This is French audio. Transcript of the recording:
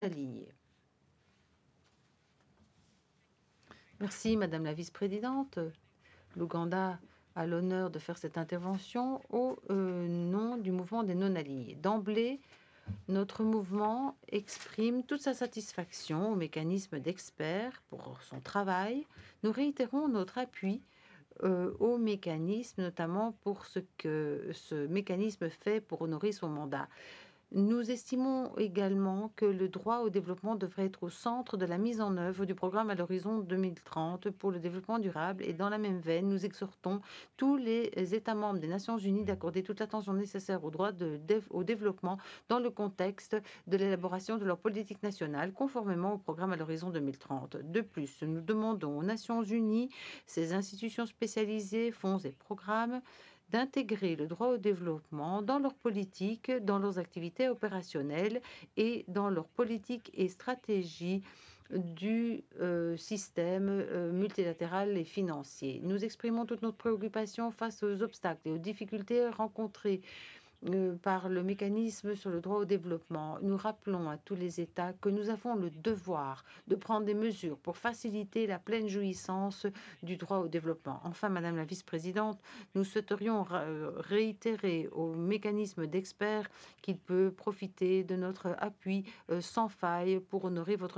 aligné. Merci, Madame la vice-présidente. L'Ouganda a l'honneur de faire cette intervention au nom du mouvement des non-alignés. D'emblée, notre mouvement exprime toute sa satisfaction au mécanisme d'experts pour son travail. Nous réitérons notre appui au mécanisme, notamment pour ce que ce mécanisme fait pour honorer son mandat. Nous estimons également que le droit au développement devrait être au centre de la mise en œuvre du programme à l'horizon 2030 pour le développement durable et dans la même veine, nous exhortons tous les États membres des Nations Unies d'accorder toute l'attention nécessaire au droit au développement dans le contexte de l'élaboration de leur politique nationale conformément au programme à l'horizon 2030. De plus, nous demandons aux Nations Unies, ces institutions spécialisées, fonds et programmes, d'intégrer le droit au développement dans leurs politiques, dans leurs activités opérationnelles et dans leurs politiques et stratégies du système multilatéral et financier. Nous exprimons toute notre préoccupation face aux obstacles et aux difficultés rencontrées par le mécanisme sur le droit au développement. Nous rappelons à tous les États que nous avons le devoir de prendre des mesures pour faciliter la pleine jouissance du droit au développement. Enfin, Madame la vice-présidente, nous souhaiterions réitérer au mécanisme d'experts qu'il peut profiter de notre appui sans faille pour honorer votre